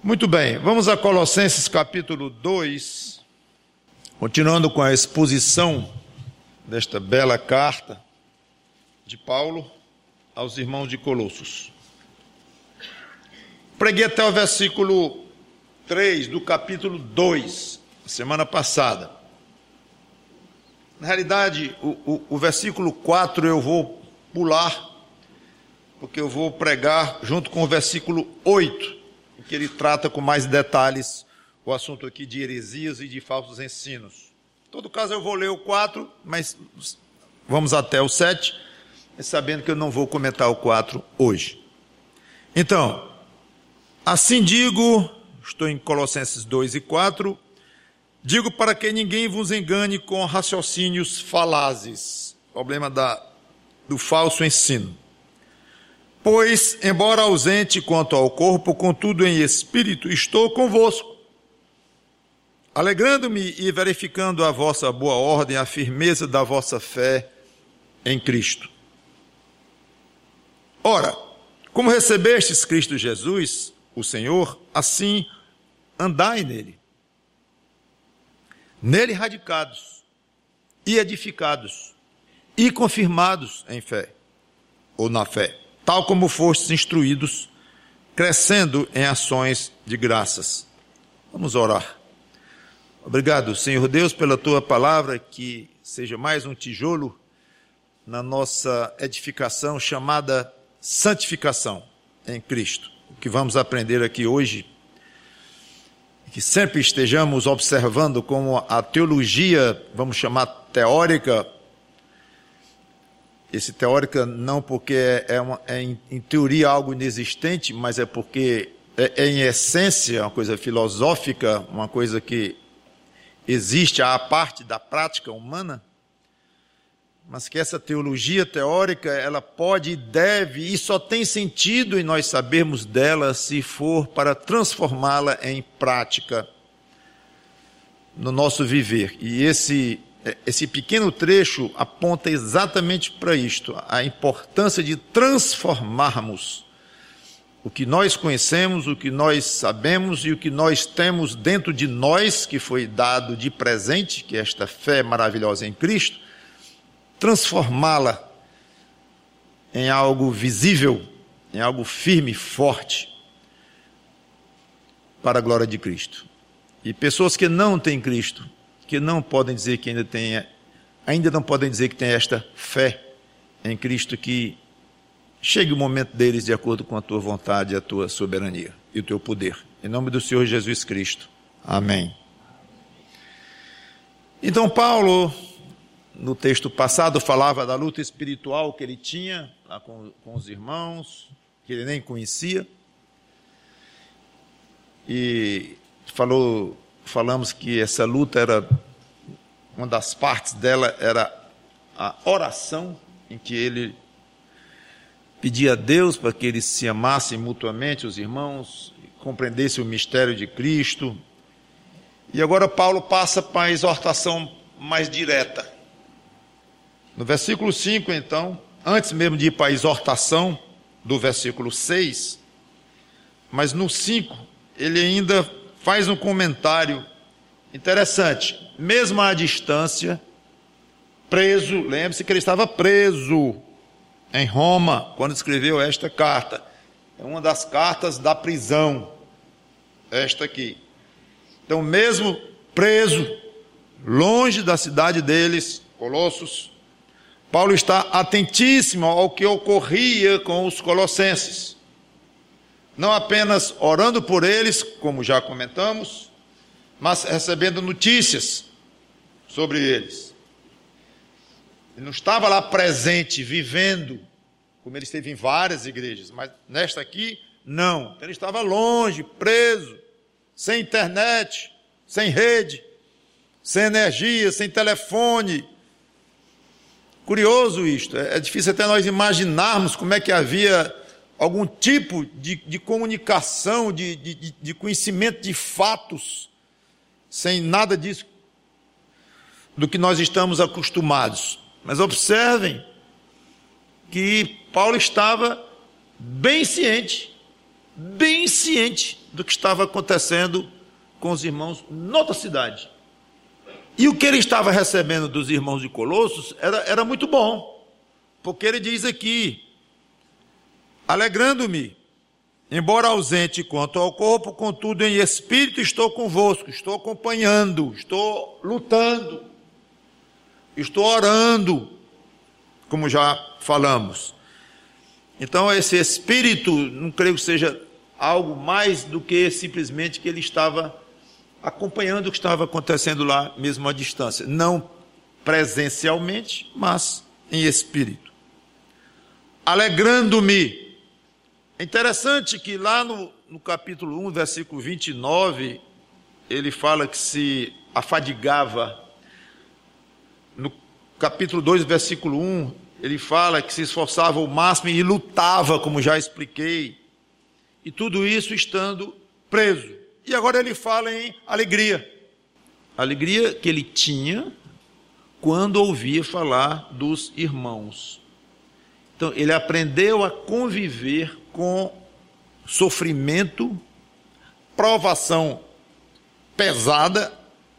Muito bem, vamos a Colossenses capítulo 2, continuando com a exposição desta bela carta de Paulo aos irmãos de Colossos. Preguei até o versículo 3 do capítulo 2, semana passada. Na realidade, o versículo 4 eu vou pular, porque eu vou pregar junto com o versículo 8, em que ele trata com mais detalhes o assunto aqui de heresias e de falsos ensinos. Em todo caso, eu vou ler o 4, mas vamos até o 7, sabendo que eu não vou comentar o 4 hoje. Então, assim digo, estou em Colossenses 2 e 4, digo para que ninguém vos engane com raciocínios falazes, problema do falso ensino. Pois, embora ausente quanto ao corpo, contudo em espírito, estou convosco, alegrando-me e verificando a vossa boa ordem, a firmeza da vossa fé em Cristo. Ora, como recebestes Cristo Jesus, o Senhor, assim andai nele. Nele radicados, e edificados, e confirmados em fé, ou na fé, tal como fostes instruídos, crescendo em ações de graças. Vamos orar. Obrigado, Senhor Deus, pela tua palavra, que seja mais um tijolo na nossa edificação chamada santificação em Cristo. O que vamos aprender aqui hoje, que sempre estejamos observando como a teologia, vamos chamar teórica, esse teórica não porque é em teoria algo inexistente, mas é porque é em essência uma coisa filosófica, uma coisa que existe à parte da prática humana, mas que essa teologia teórica, ela pode e deve, e só tem sentido em nós sabermos dela se for para transformá-la em prática no nosso viver. E esse pequeno trecho aponta exatamente para isto, a importância de transformarmos o que nós conhecemos, o que nós sabemos e o que nós temos dentro de nós, que foi dado de presente, que é esta fé maravilhosa em Cristo, transformá-la em algo visível, em algo firme, forte, para a glória de Cristo. E pessoas que não têm Cristo, que não podem dizer que ainda não podem dizer que tem esta fé em Cristo, que chegue o momento deles de acordo com a tua vontade, a tua soberania e o teu poder. Em nome do Senhor Jesus Cristo. Amém. Então Paulo, no texto passado, falava da luta espiritual que ele tinha lá com os irmãos, que ele nem conhecia. E falamos que essa luta era, uma das partes dela era a oração, em que ele pedia a Deus para que eles se amassem mutuamente, os irmãos, compreendessem o mistério de Cristo. E agora Paulo passa para a exortação mais direta. No versículo 5, então, antes mesmo de ir para a exortação do versículo 6, mas no 5, ele ainda faz um comentário interessante. Mesmo à distância, preso, lembre-se que ele estava preso em Roma, quando escreveu esta carta. É uma das cartas da prisão, esta aqui. Então, mesmo preso, longe da cidade deles, Colossos, Paulo está atentíssimo ao que ocorria com os colossenses. Não apenas orando por eles, como já comentamos, mas recebendo notícias sobre eles. Ele não estava lá presente, vivendo, como ele esteve em várias igrejas, mas nesta aqui, não. Então, ele estava longe, preso, sem internet, sem rede, sem energia, sem telefone. Curioso isto, é difícil até nós imaginarmos como é que havia algum tipo de comunicação, de conhecimento de fatos, sem nada disso do que nós estamos acostumados. Mas observem que Paulo estava bem ciente bem ciente do que estava acontecendo com os irmãos noutra cidade. E o que ele estava recebendo dos irmãos de Colossos era muito bom, porque ele diz aqui: alegrando-me, embora ausente quanto ao corpo, contudo em espírito estou convosco, estou acompanhando, estou lutando, estou orando, como já falamos. Então esse espírito, não creio que seja algo mais do que simplesmente que ele estava acompanhando o que estava acontecendo lá, mesmo à distância. Não presencialmente, mas em espírito. Alegrando-me. É interessante que lá no capítulo 1, versículo 29, ele fala que se afadigava. No capítulo 2, versículo 1, ele fala que se esforçava ao máximo e lutava, como já expliquei. E tudo isso estando preso. E agora ele fala em alegria. Alegria que ele tinha quando ouvia falar dos irmãos. Então, ele aprendeu a conviver com sofrimento, provação pesada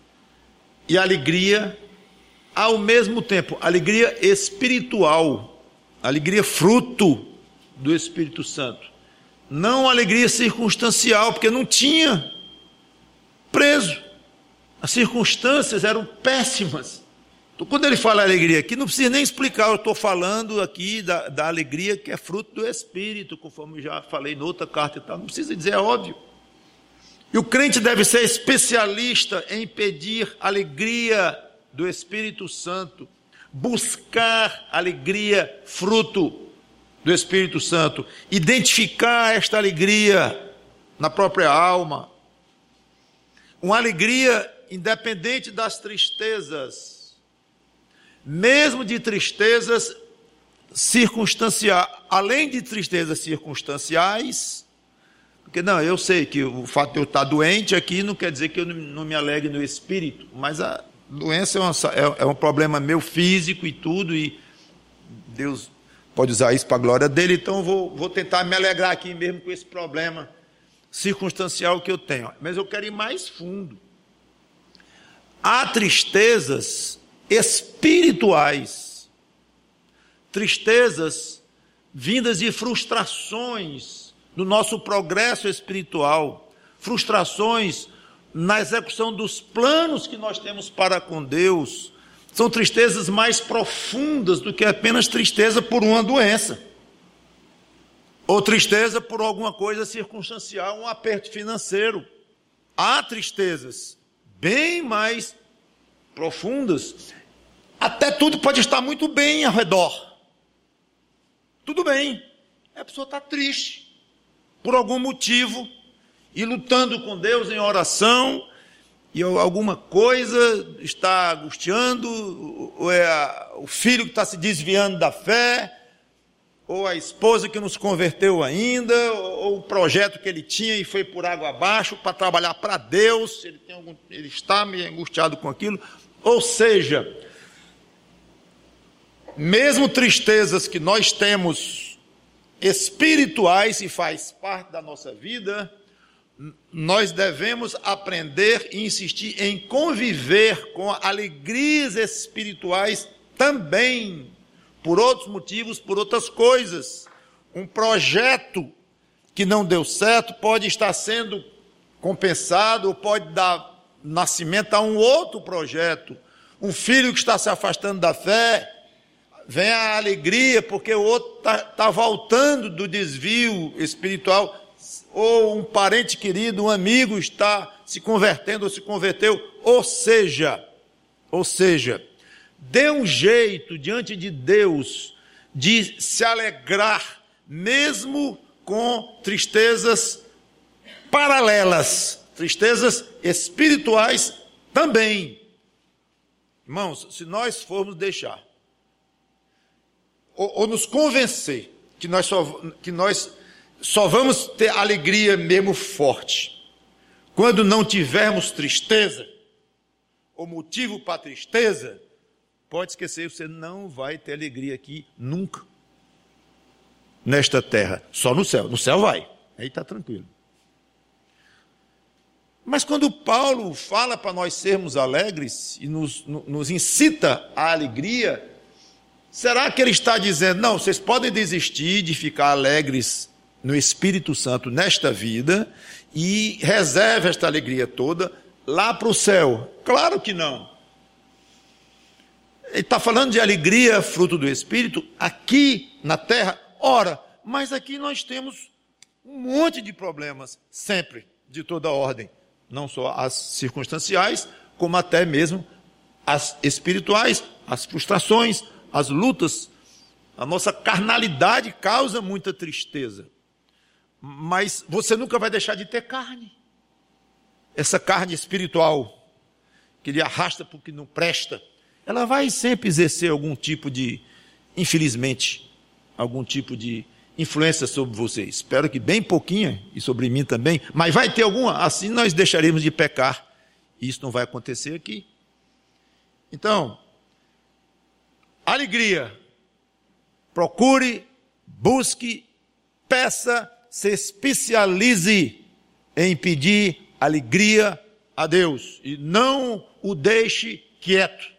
e alegria ao mesmo tempo. Alegria espiritual, alegria fruto do Espírito Santo. Não alegria circunstancial, porque não tinha preso. As circunstâncias eram péssimas. Então, quando ele fala alegria aqui, não precisa nem explicar, eu estou falando aqui da alegria que é fruto do Espírito, conforme já falei noutra carta e tal, não precisa dizer, é óbvio. E o crente deve ser especialista em pedir alegria do Espírito Santo, buscar alegria, fruto do Espírito Santo, identificar esta alegria na própria alma, uma alegria independente das tristezas, mesmo de tristezas circunstanciais, além de tristezas circunstanciais, porque não, eu sei que o fato de eu estar doente aqui não quer dizer que eu não me alegre no espírito, mas a doença é um problema meu físico e tudo, e Deus pode usar isso para a glória dele, então eu vou tentar me alegrar aqui mesmo com esse problema circunstancial que eu tenho. Mas eu quero ir mais fundo. Há tristezas espirituais, tristezas vindas de frustrações no nosso progresso espiritual, frustrações na execução dos planos que nós temos para com Deus. São tristezas mais profundas do que apenas tristeza por uma doença, ou tristeza por alguma coisa circunstancial, um aperto financeiro. Há tristezas bem mais profundas. Até tudo pode estar muito bem ao redor. Tudo bem. A pessoa está triste por algum motivo e lutando com Deus em oração, e alguma coisa está angustiando, ou é o filho que está se desviando da fé, ou a esposa que não se converteu ainda, ou o projeto que ele tinha e foi por água abaixo para trabalhar para Deus, ele está meio angustiado com aquilo. Ou seja, mesmo tristezas que nós temos espirituais e faz parte da nossa vida, nós devemos aprender e insistir em conviver com alegrias espirituais também, por outros motivos, por outras coisas. Um projeto que não deu certo pode estar sendo compensado, ou pode dar nascimento a um outro projeto. Um filho que está se afastando da fé, vem a alegria porque o outro está voltando do desvio espiritual, ou um parente querido, um amigo está se convertendo ou se converteu. Ou seja, dê um jeito diante de Deus de se alegrar, mesmo com tristezas paralelas, tristezas espirituais também. Irmãos, se nós formos deixar, ou nos convencer que nós só vamos ter alegria mesmo forte quando não tivermos tristeza, ou motivo para tristeza, pode esquecer, você não vai ter alegria aqui nunca, nesta terra, só no céu. No céu vai, Aí está tranquilo. Mas quando Paulo fala para nós sermos alegres e nos incita à alegria, será que ele está dizendo, não, vocês podem desistir de ficar alegres no Espírito Santo nesta vida e reserve esta alegria toda lá para o céu? Claro que não. Ele está falando de alegria, fruto do Espírito, aqui na terra. Ora, mas aqui nós temos um monte de problemas, sempre, de toda ordem. Não só as circunstanciais, como até mesmo as espirituais, as frustrações, as lutas. A nossa carnalidade causa muita tristeza. Mas você nunca vai deixar de ter carne. Essa carne espiritual, que lhe arrasta para o que não presta, ela vai sempre exercer algum tipo de, infelizmente, algum tipo de influência sobre você. Espero que bem pouquinha, e sobre mim também, mas vai ter alguma, assim nós deixaremos de pecar. E isso não vai acontecer aqui. Então, alegria. Procure, busque, peça, se especialize em pedir alegria a Deus. E não o deixe quieto.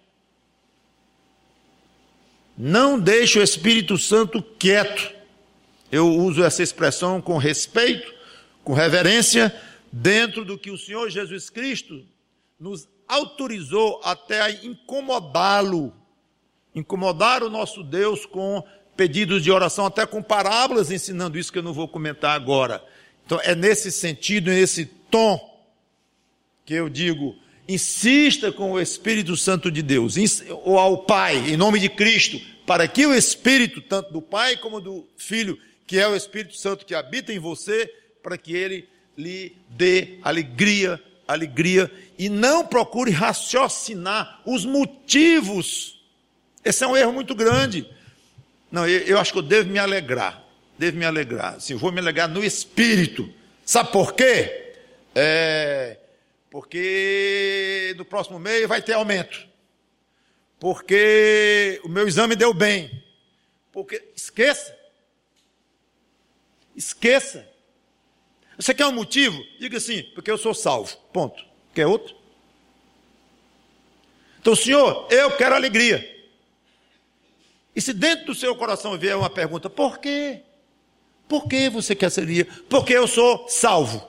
Não deixe o Espírito Santo quieto. Eu uso essa expressão com respeito, com reverência, dentro do que o Senhor Jesus Cristo nos autorizou até a incomodá-lo, incomodar o nosso Deus com pedidos de oração, até com parábolas ensinando isso que eu não vou comentar agora. Então é nesse sentido, nesse tom, que eu digo, insista com o Espírito Santo de Deus, ou ao Pai, em nome de Cristo, para que o Espírito, tanto do Pai como do Filho, que é o Espírito Santo que habita em você, para que ele lhe dê alegria, e não procure raciocinar os motivos. Esse é um erro muito grande. Não, eu acho que eu devo me alegrar, assim, eu vou me alegrar no Espírito. Sabe por quê? Porque no próximo mês vai ter aumento, porque o meu exame deu bem, porque esqueça. Você quer um motivo? Diga assim, porque eu sou salvo, ponto. Quer outro? Então, Senhor, eu quero alegria. E se dentro do seu coração vier uma pergunta, por quê? Por que você quer alegria? Porque eu sou salvo.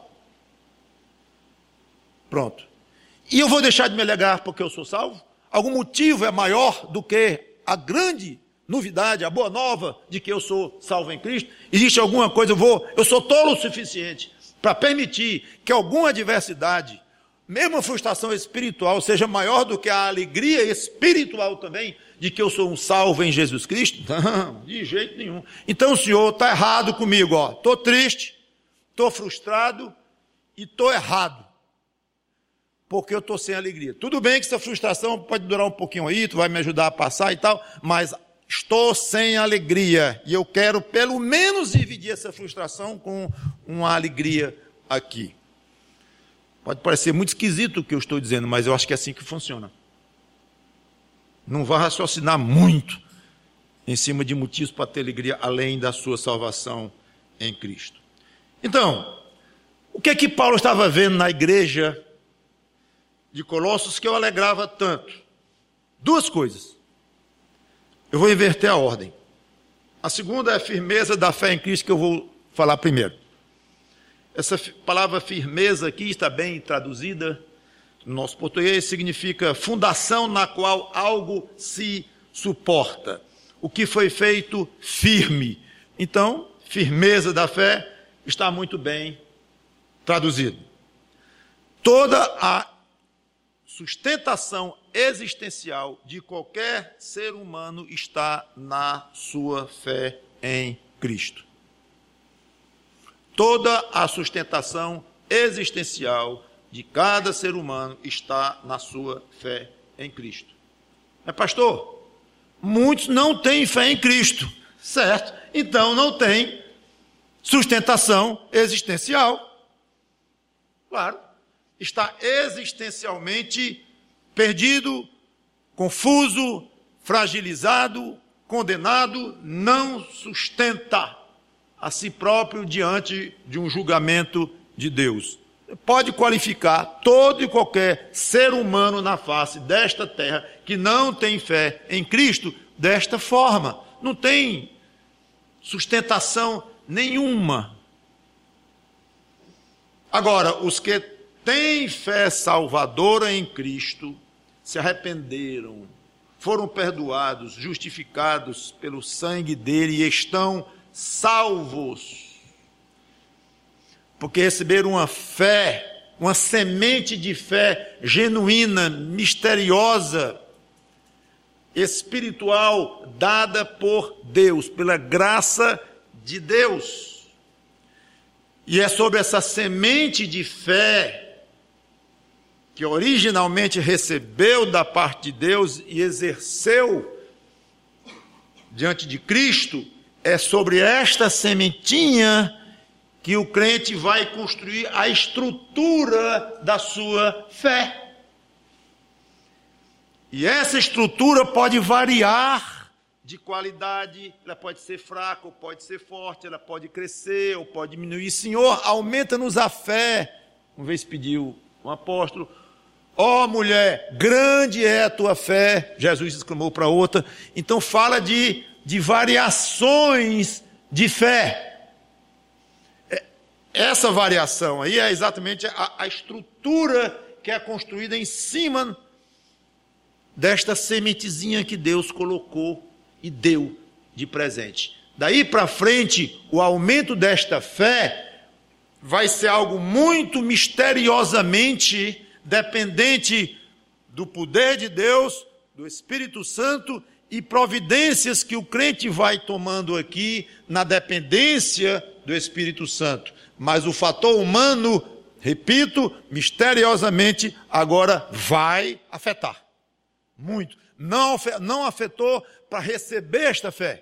Pronto. E eu vou deixar de me alegrar porque eu sou salvo? Algum motivo é maior do que a grande novidade, a boa nova de que eu sou salvo em Cristo? Existe alguma coisa, eu sou tolo o suficiente para permitir que alguma adversidade, mesmo a frustração espiritual, seja maior do que a alegria espiritual também, de que eu sou um salvo em Jesus Cristo? Não, de jeito nenhum. Então o Senhor está errado comigo, estou triste, estou frustrado e estou errado, porque eu estou sem alegria. Tudo bem que essa frustração pode durar um pouquinho aí, tu vai me ajudar a passar e tal, mas estou sem alegria, e eu quero pelo menos dividir essa frustração com uma alegria aqui. Pode parecer muito esquisito o que eu estou dizendo, mas eu acho que é assim que funciona. Não vá raciocinar muito em cima de motivos para ter alegria, além da sua salvação em Cristo. Então, o que é que Paulo estava vendo na igreja de Colossos que eu alegrava tanto? Duas coisas. Eu vou inverter a ordem. A segunda é a firmeza da fé em Cristo, que eu vou falar primeiro. Essa palavra firmeza aqui está bem traduzida no nosso português, significa fundação na qual algo se suporta. O que foi feito firme. Então, firmeza da fé está muito bem traduzido. Toda a sustentação existencial de qualquer ser humano está na sua fé em Cristo. Toda a sustentação existencial de cada ser humano está na sua fé em Cristo. Mas, pastor, muitos não têm fé em Cristo, certo? Então não tem sustentação existencial. Claro, está existencialmente perdido, confuso, fragilizado, condenado, não sustenta a si próprio diante de um julgamento de Deus. Pode qualificar todo e qualquer ser humano na face desta terra que não tem fé em Cristo desta forma. Não tem sustentação nenhuma. Agora, os que têm fé salvadora em Cristo, se arrependeram, foram perdoados, justificados pelo sangue dele e estão salvos. Porque receberam uma fé, uma semente de fé genuína, misteriosa, espiritual, dada por Deus, pela graça de Deus. E é sobre essa semente de fé que originalmente recebeu da parte de Deus e exerceu diante de Cristo, é sobre esta sementinha que o crente vai construir a estrutura da sua fé. E essa estrutura pode variar de qualidade, ela pode ser fraca ou pode ser forte, ela pode crescer ou pode diminuir. Senhor, aumenta-nos a fé. Uma vez pediu um apóstolo, ó mulher, grande é a tua fé. Jesus exclamou para outra. Então fala de variações de fé. Essa variação aí é exatamente a estrutura que é construída em cima desta sementezinha que Deus colocou e deu de presente. Daí para frente, o aumento desta fé vai ser algo muito misteriosamente dependente do poder de Deus, do Espírito Santo e providências que o crente vai tomando aqui na dependência do Espírito Santo. Mas o fator humano, repito, misteriosamente, agora vai afetar. Muito. Não afetou para receber esta fé.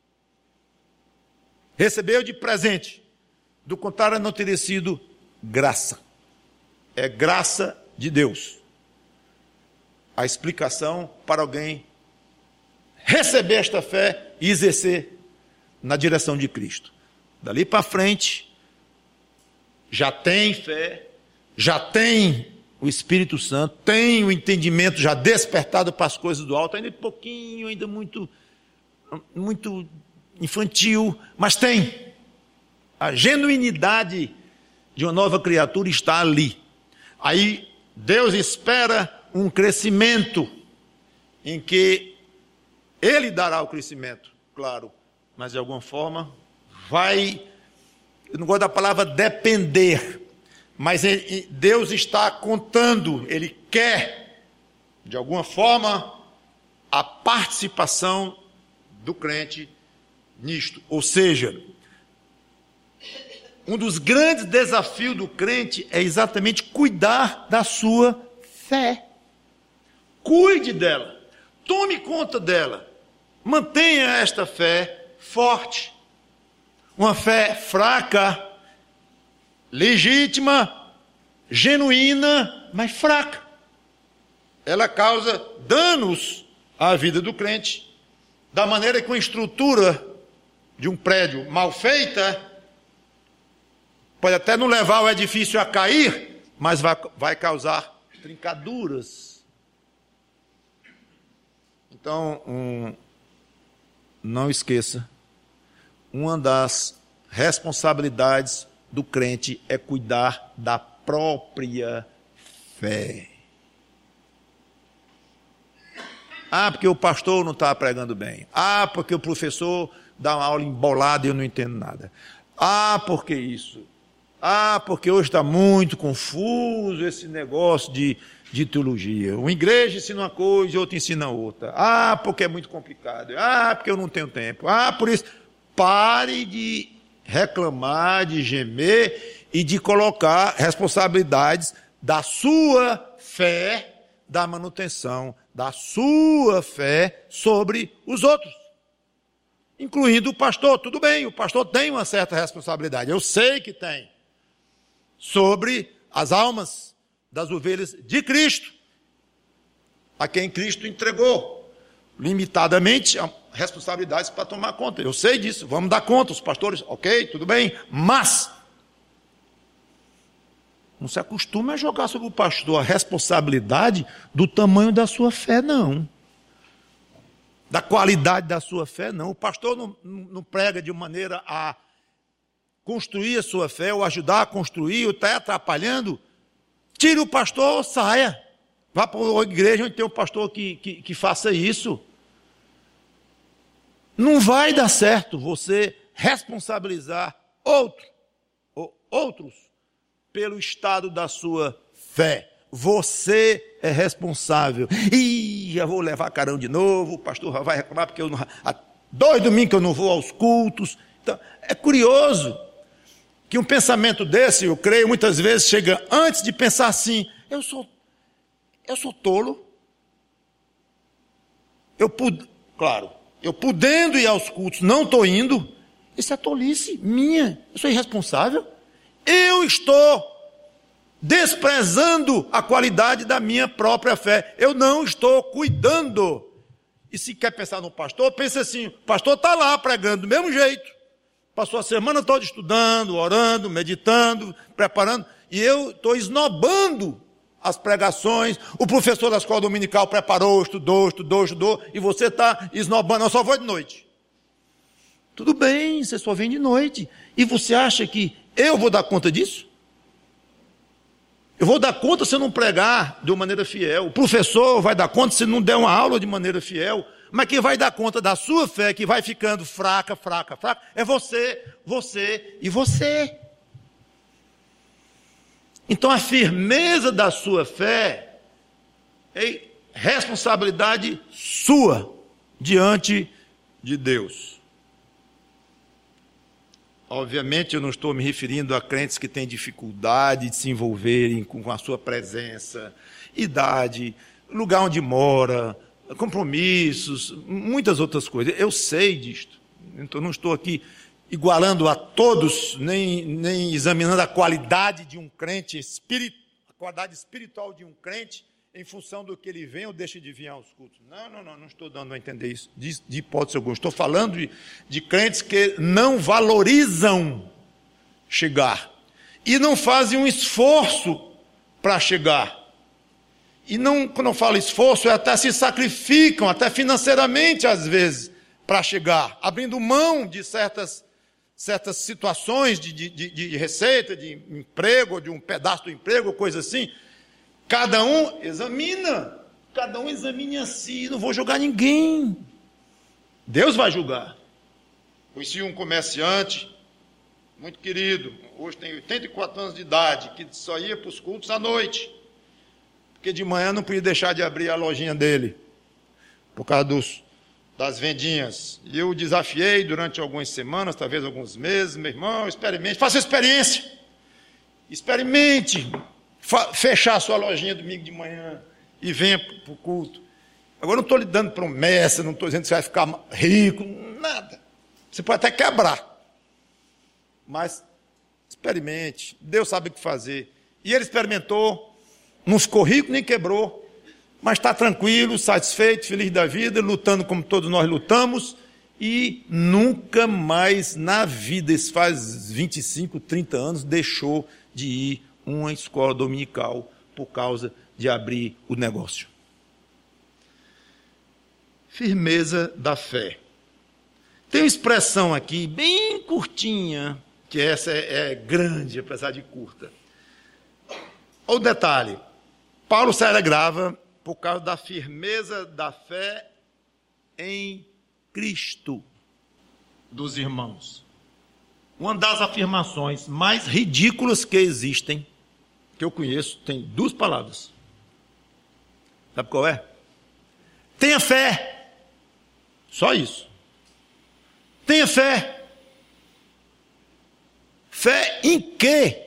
Recebeu de presente. Do contrário, não teria sido graça. É graça de Deus. A explicação para alguém receber esta fé e exercer na direção de Cristo. Dali para frente, já tem fé, já tem o Espírito Santo, tem o entendimento já despertado para as coisas do alto, ainda pouquinho, ainda muito infantil, mas tem. A genuinidade de uma nova criatura está ali. Aí Deus espera um crescimento em que Ele dará o crescimento, claro, mas de alguma forma vai, eu não gosto da palavra depender, mas Deus está contando, Ele quer, de alguma forma, a participação do crente nisto. Ou seja, um dos grandes desafios do crente é exatamente cuidar da sua fé. Cuide dela, tome conta dela, mantenha esta fé forte. Uma fé fraca, legítima, genuína, mas fraca. Ela causa danos à vida do crente, da maneira que uma estrutura de um prédio mal feita pode até não levar o edifício a cair, mas vai causar trincaduras. Então, não esqueça, uma das responsabilidades do crente é cuidar da própria fé. Ah, porque o pastor não está pregando bem. Ah, porque o professor dá uma aula embolada e eu não entendo nada. Ah, porque isso. Ah, porque hoje está muito confuso esse negócio de teologia. Uma igreja ensina uma coisa e outra ensina outra. Ah, porque é muito complicado. Ah, porque eu não tenho tempo. Ah, por isso. Pare de reclamar, de gemer e de colocar responsabilidades da sua fé, da manutenção da sua fé sobre os outros, incluindo o pastor. Tudo bem, o pastor tem uma certa responsabilidade, eu sei que tem, sobre as almas das ovelhas de Cristo, a quem Cristo entregou. limitadamente responsabilidades para tomar conta. Eu sei disso, vamos dar conta, os pastores, ok, tudo bem, mas não se acostume a jogar sobre o pastor a responsabilidade do tamanho da sua fé, não. Da qualidade da sua fé, não. O pastor não prega de maneira a construir a sua fé, ou ajudar a construir, ou está atrapalhando. Tire o pastor, saia. Vá para uma igreja onde tem um pastor que faça isso. Não vai dar certo você responsabilizar outros pelo estado da sua fé. Você é responsável. Ih, já vou levar carão de novo, o pastor já vai reclamar porque há 2 domingos que eu não vou aos cultos. Então, é curioso que um pensamento desse, eu creio, muitas vezes chega antes de pensar assim, eu sou tolo. Claro, eu podendo ir aos cultos, não estou indo, isso é tolice minha, eu sou irresponsável. Eu estou desprezando a qualidade da minha própria fé. Eu não estou cuidando. E se quer pensar no pastor, pense assim, o pastor está lá pregando do mesmo jeito. Passou a semana toda estudando, orando, meditando, preparando, e eu estou esnobando as pregações. O professor da escola dominical preparou, estudou, e você está esnobando, eu só vou de noite. Tudo bem, você só vem de noite. E você acha que eu vou dar conta disso? Eu vou dar conta se eu não pregar de uma maneira fiel. O professor vai dar conta se não der uma aula de maneira fiel. Mas quem vai dar conta da sua fé, que vai ficando fraca, é você e você. Então a firmeza da sua fé é responsabilidade sua diante de Deus. Obviamente eu não estou me referindo a crentes que têm dificuldade de se envolverem com a sua presença, idade, lugar onde mora, compromissos, muitas outras coisas. Eu sei disto. Então não estou aqui igualando a todos, nem examinando a qualidade de um crente, a qualidade espiritual de um crente em função do que ele vem ou deixa de vir aos cultos. Não estou dando a entender isso, de hipótese alguma. Estou falando de crentes que não valorizam chegar e não fazem um esforço para chegar. E não, quando eu falo esforço, até se sacrificam, até financeiramente às vezes, para chegar, abrindo mão de certas situações de receita, de emprego, de um pedaço do emprego, coisa assim. Cada um examine a si, não vou julgar ninguém. Deus vai julgar. Conheci um comerciante, muito querido, hoje tem 84 anos de idade, que só ia para os cultos à noite, porque de manhã não podia deixar de abrir a lojinha dele, por causa das vendinhas. E eu o desafiei durante algumas semanas, talvez alguns meses, meu irmão, experimente, faça experiência. Experimente fechar a sua lojinha domingo de manhã e venha para o culto. Agora não estou lhe dando promessa, não estou dizendo que você vai ficar rico, nada. Você pode até quebrar. Mas experimente, Deus sabe o que fazer. E ele experimentou, não ficou rico nem quebrou, mas está tranquilo, satisfeito, feliz da vida, lutando como todos nós lutamos, e nunca mais na vida, isso faz 25, 30 anos, deixou de ir uma escola dominical por causa de abrir o negócio. Firmeza da fé. Tem uma expressão aqui, bem curtinha, que essa é grande, apesar de curta. Olha o detalhe. Paulo se alegrava por causa da firmeza da fé em Cristo dos irmãos. Uma das afirmações mais ridículas que existem, que eu conheço, tem 2 palavras. Sabe qual é? Tenha fé. Só isso. Tenha fé. Fé em quê?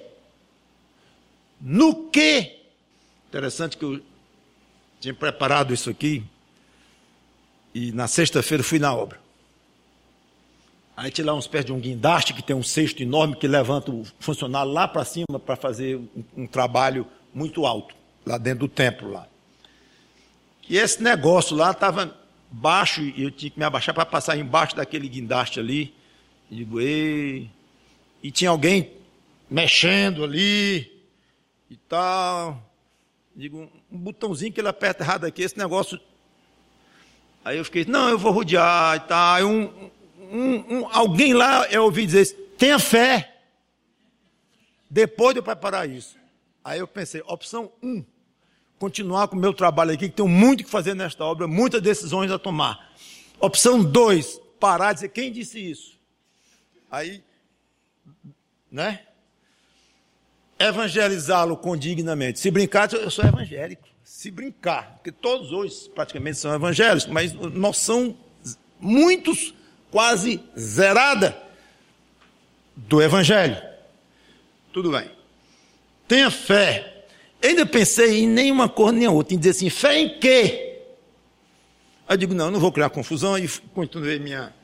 No quê? Interessante que eu tinha preparado isso aqui e na sexta-feira fui na obra. Aí tinha lá uns pés de um guindaste que tem um cesto enorme que levanta o funcionário lá para cima para fazer um trabalho muito alto, lá dentro do templo lá. E esse negócio lá estava baixo e eu tinha que me abaixar para passar embaixo daquele guindaste ali. Eu digo, ei. E tinha alguém mexendo ali e tal. Eu digo, um botãozinho que ele aperta errado aqui, esse negócio. Aí eu fiquei, não, eu vou rodear e tal. Aí alguém lá, eu ouvi dizer isso, tenha fé. Depois de eu preparar isso. Aí eu pensei, opção 1, continuar com o meu trabalho aqui, que tenho muito o que fazer nesta obra, muitas decisões a tomar. Opção 2, parar de dizer, quem disse isso? Aí, né? Evangelizá-lo condignamente. Se brincar, eu sou evangélico. Se brincar, porque todos hoje praticamente são evangélicos, mas noção, muitos, quase zerada do evangelho. Tudo bem. Tenha fé. Eu ainda pensei em nenhuma coisa nem outra, em dizer assim, fé em quê? Aí eu digo, não vou criar confusão, e continuei minha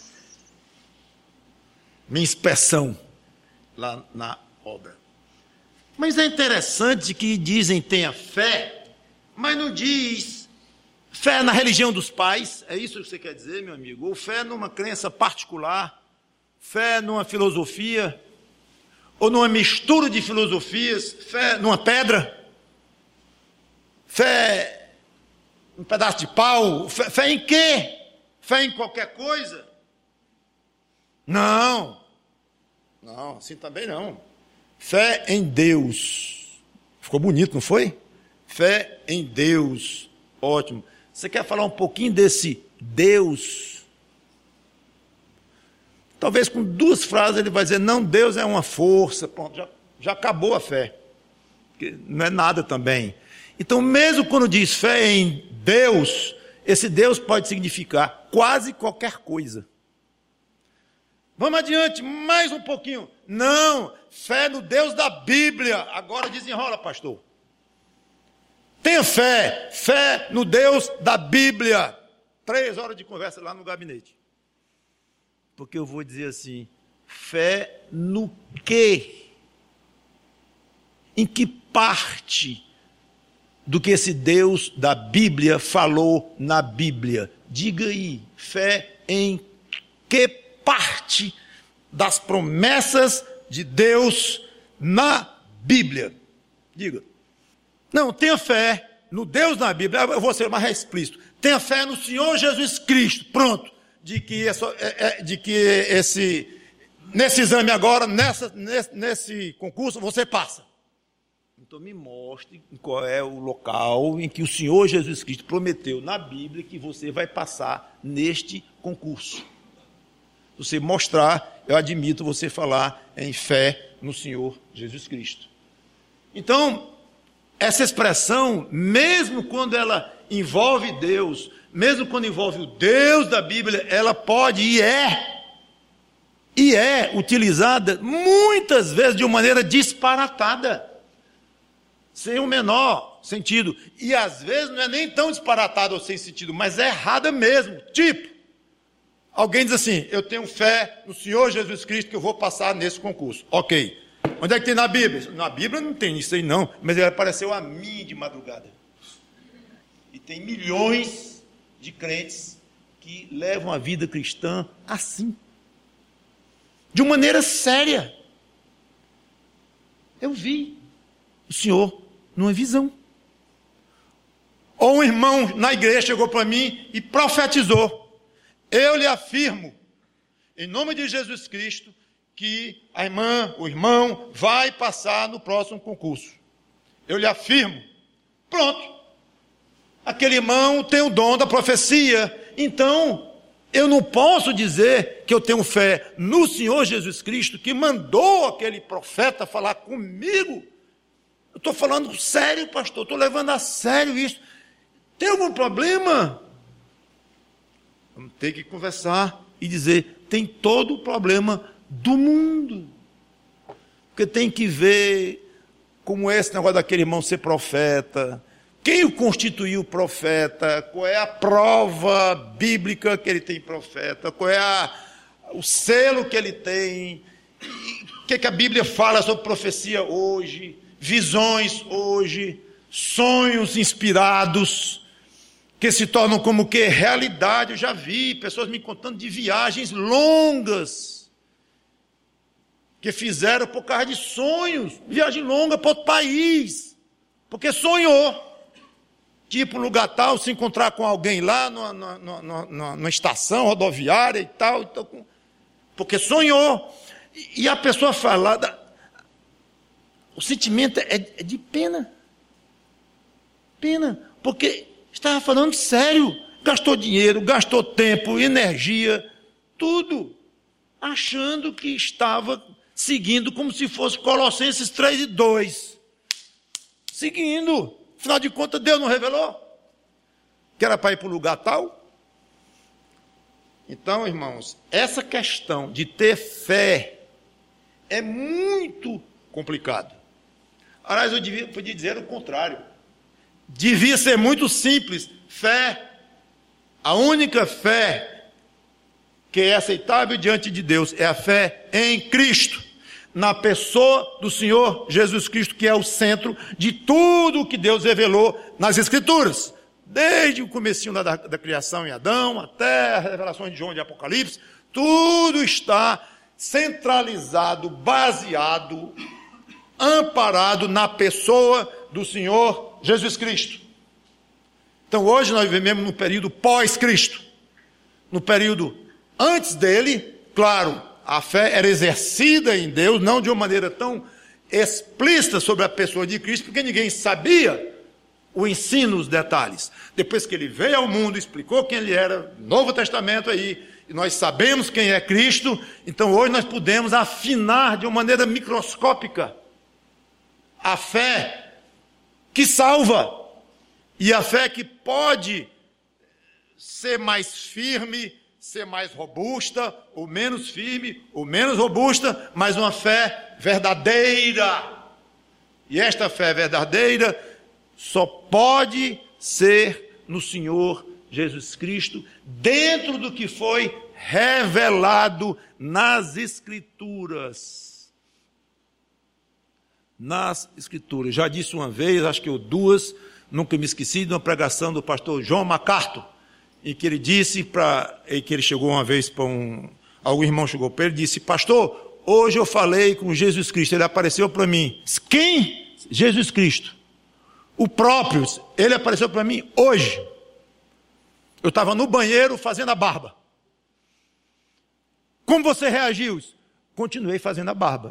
inspeção lá na obra. Mas é interessante que dizem tenha fé, mas não diz fé na religião dos pais, é isso que você quer dizer, meu amigo? Ou fé numa crença particular, fé numa filosofia, ou numa mistura de filosofias, fé numa pedra, fé num pedaço de pau, fé em quê? Fé em qualquer coisa? Não, assim também não. Fé em Deus. Ficou bonito, não foi? Fé em Deus. Ótimo. Você quer falar um pouquinho desse Deus? Talvez com 2 frases ele vai dizer, não, Deus é uma força. Pronto, já acabou a fé. Porque não é nada também. Então, mesmo quando diz fé em Deus, esse Deus pode significar quase qualquer coisa. Vamos adiante, mais um pouquinho. Não, fé no Deus da Bíblia. Agora desenrola, pastor. Tenha fé no Deus da Bíblia. 3 horas de conversa lá no gabinete. Porque eu vou dizer assim, fé no quê? Em que parte do que esse Deus da Bíblia falou na Bíblia? Diga aí, fé em que parte das promessas de Deus na Bíblia? Diga. Não, tenha fé no Deus na Bíblia. Eu vou ser mais explícito. Tenha fé no Senhor Jesus Cristo. Pronto. Nesse exame agora, nesse concurso, você passa. Então me mostre qual é o local em que o Senhor Jesus Cristo prometeu na Bíblia que você vai passar neste concurso. Se você mostrar, eu admito você falar em fé no Senhor Jesus Cristo. Então, essa expressão, mesmo quando ela envolve Deus, mesmo quando envolve o Deus da Bíblia, ela pode e é utilizada muitas vezes de uma maneira disparatada, sem o menor sentido. E às vezes não é nem tão disparatada ou sem sentido, mas é errada mesmo. Tipo, alguém diz assim, eu tenho fé no Senhor Jesus Cristo que eu vou passar nesse concurso. Ok. Onde é que tem na Bíblia? Na Bíblia não tem isso aí não, mas ele apareceu a mim de madrugada. E tem milhões de crentes que levam a vida cristã assim. De uma maneira séria. Eu vi o Senhor numa visão. Ou um irmão na igreja chegou para mim e profetizou. Eu lhe afirmo, em nome de Jesus Cristo, que a irmã, o irmão, vai passar no próximo concurso. Eu lhe afirmo. Pronto. Aquele irmão tem o dom da profecia. Então, eu não posso dizer que eu tenho fé no Senhor Jesus Cristo, que mandou aquele profeta falar comigo. Eu estou falando sério, pastor. Estou levando a sério isso. Tem algum problema? Vamos ter que conversar e dizer, tem todo o problema do mundo. Porque tem que ver como é esse negócio daquele irmão ser profeta. Quem o constituiu profeta? Qual é a prova bíblica que ele tem profeta? Qual é o selo que ele tem? O que a Bíblia fala sobre profecia hoje? Visões hoje? Sonhos inspirados? que se tornam como que realidade. Eu já vi pessoas me contando de viagens longas que fizeram por causa de sonhos, viagem longa para outro país, porque sonhou, tipo lugar tal, se encontrar com alguém lá numa estação rodoviária e tal, então, porque sonhou. E a pessoa fala, o sentimento é de pena, porque estava falando sério, gastou dinheiro, gastou tempo, energia, tudo, achando que estava seguindo como se fosse Colossenses 3:2, seguindo, afinal de contas Deus não revelou que era para ir para o lugar tal? Então, irmãos, essa questão de ter fé é muito complicado. Aliás, eu podia dizer o contrário. Devia ser muito simples. Fé, a única fé que é aceitável diante de Deus é a fé em Cristo, na pessoa do Senhor Jesus Cristo, que é o centro de tudo o que Deus revelou nas Escrituras. Desde o comecinho da criação em Adão, até as revelações de João de Apocalipse, tudo está centralizado, baseado, amparado na pessoa do Senhor Jesus Cristo. Então hoje nós vivemos no período pós-Cristo. No período antes dele, claro, a fé era exercida em Deus, não de uma maneira tão explícita sobre a pessoa de Cristo, porque ninguém sabia o ensino, os detalhes. Depois que ele veio ao mundo, explicou quem ele era, Novo Testamento aí, e nós sabemos quem é Cristo, então hoje nós podemos afinar de uma maneira microscópica a fé que salva e a fé que pode ser mais firme, ser mais robusta, ou menos firme, ou menos robusta, mas uma fé verdadeira. E esta fé verdadeira só pode ser no Senhor Jesus Cristo, dentro do que foi revelado nas Escrituras. Nas Escrituras. Já disse uma vez, acho que duas, nunca me esqueci, de uma pregação do pastor John MacArthur, em que ele disse que ele chegou uma vez para algum irmão chegou para ele e disse: pastor, hoje eu falei com Jesus Cristo, ele apareceu para mim. Quem? Jesus Cristo. O próprio, ele apareceu para mim hoje. Eu estava no banheiro fazendo a barba. Como você reagiu? Continuei fazendo a barba.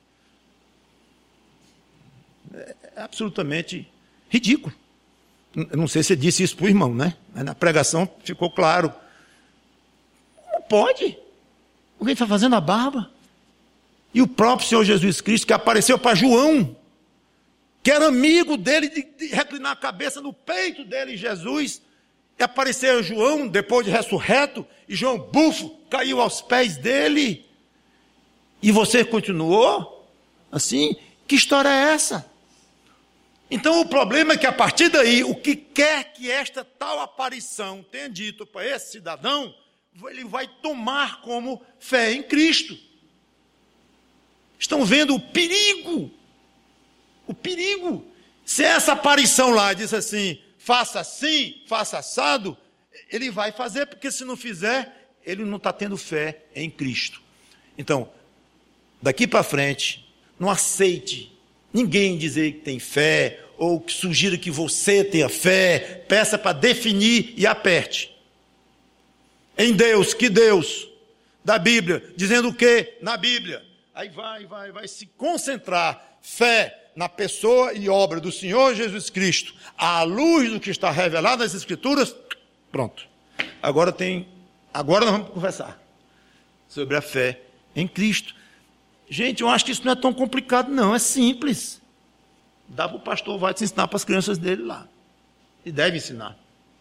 É absolutamente ridículo. Eu não sei se você disse isso para o irmão, né? Mas na pregação ficou claro. Não pode. Alguém está fazendo a barba. E o próprio Senhor Jesus Cristo, que apareceu para João, que era amigo dele, de reclinar a cabeça no peito dele, Jesus, e apareceu a João, depois de ressurreto, e João, bufo, caiu aos pés dele. E você continuou assim? Que história é essa? Então o problema é que a partir daí, o que quer que esta tal aparição tenha dito para esse cidadão, ele vai tomar como fé em Cristo. Estão vendo o perigo? O perigo. Se essa aparição lá diz assim, faça assado, ele vai fazer, porque se não fizer, ele não está tendo fé em Cristo. Então, daqui para frente, não aceite ninguém dizer que tem fé, ou que sugira que você tenha fé, peça para definir e aperte. Em Deus, que Deus? Da Bíblia, dizendo o quê? Na Bíblia. Aí vai se concentrar, fé na pessoa e obra do Senhor Jesus Cristo, à luz do que está revelado nas Escrituras, pronto. Agora nós vamos conversar sobre a fé em Cristo. Gente, eu acho que isso não é tão complicado não, é simples. Dá para o pastor, vai te ensinar para as crianças dele lá. E deve ensinar.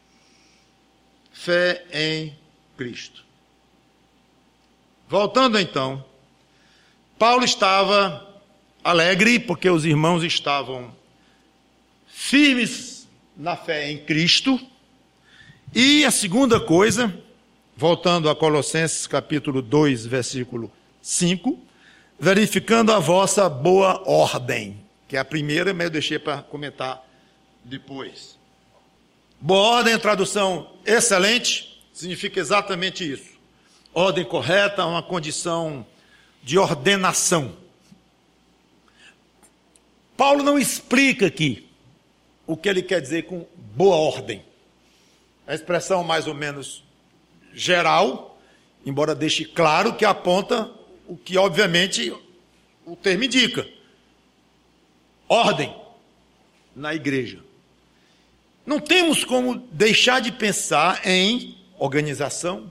Fé em Cristo. Voltando então, Paulo estava alegre porque os irmãos estavam firmes na fé em Cristo. E a segunda coisa, voltando a Colossenses capítulo 2, versículo 5, verificando a vossa boa ordem, que é a primeira, mas eu deixei para comentar depois. Boa ordem, a tradução excelente, significa exatamente isso. Ordem correta é uma condição de ordenação. Paulo não explica aqui o que ele quer dizer com boa ordem. A expressão mais ou menos geral, embora deixe claro que aponta o que, obviamente, o termo indica. Ordem na igreja. Não temos como deixar de pensar em organização,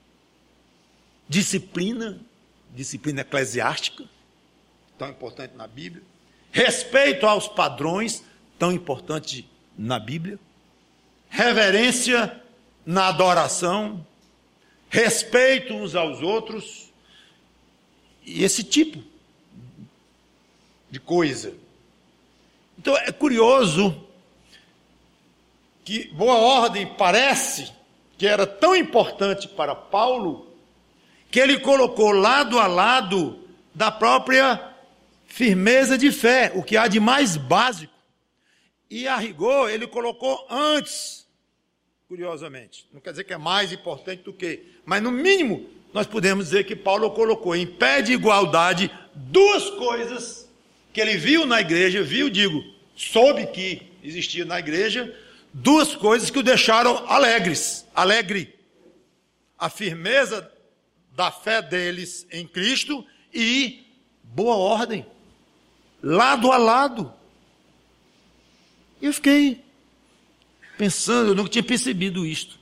disciplina eclesiástica, tão importante na Bíblia, respeito aos padrões, tão importante na Bíblia, reverência na adoração, respeito uns aos outros, e esse tipo de coisa. Então é curioso que boa ordem parece que era tão importante para Paulo, que ele colocou lado a lado da própria firmeza de fé, o que há de mais básico. E a rigor ele colocou antes, curiosamente. Não quer dizer que é mais importante do que, mas no mínimo nós podemos dizer que Paulo colocou em pé de igualdade duas coisas que ele viu na igreja, soube que existia na igreja, duas coisas que o deixaram alegre. A firmeza da fé deles em Cristo e boa ordem, lado a lado. Eu fiquei pensando, eu nunca tinha percebido isto.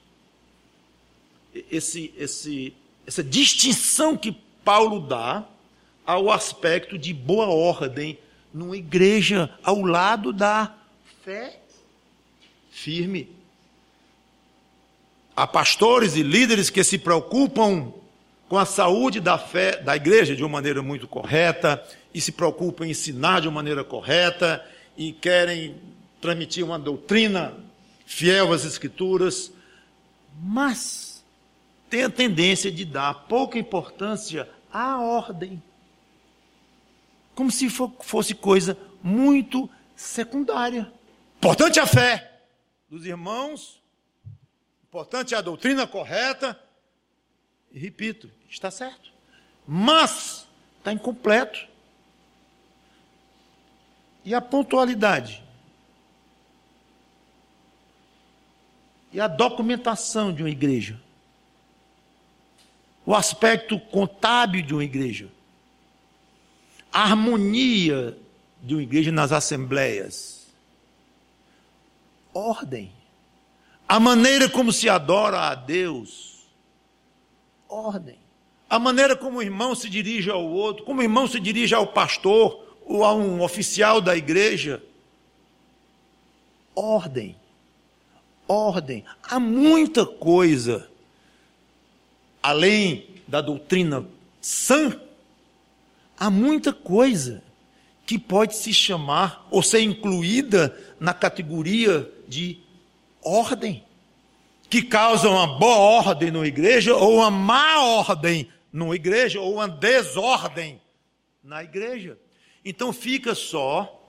Essa distinção que Paulo dá ao aspecto de boa ordem numa igreja ao lado da fé firme. Há pastores e líderes que se preocupam com a saúde da fé da igreja de uma maneira muito correta, e se preocupam em ensinar de uma maneira correta, e querem transmitir uma doutrina fiel às Escrituras, mas tem a tendência de dar pouca importância à ordem, como se fosse coisa muito secundária. Importante a fé dos irmãos, importante a doutrina correta, e repito, está certo, mas está incompleto. E a pontualidade? E a documentação de uma igreja? O aspecto contábil de uma igreja? A harmonia de uma igreja nas assembleias? Ordem. A maneira como se adora a Deus? Ordem. A maneira como o irmão se dirige ao outro, como o irmão se dirige ao pastor ou a um oficial da igreja? Ordem. Ordem. Há muita coisa, além da doutrina sã, há muita coisa que pode se chamar ou ser incluída na categoria de ordem, que causa uma boa ordem numa igreja, ou uma má ordem numa igreja, ou uma desordem na igreja. Então fica só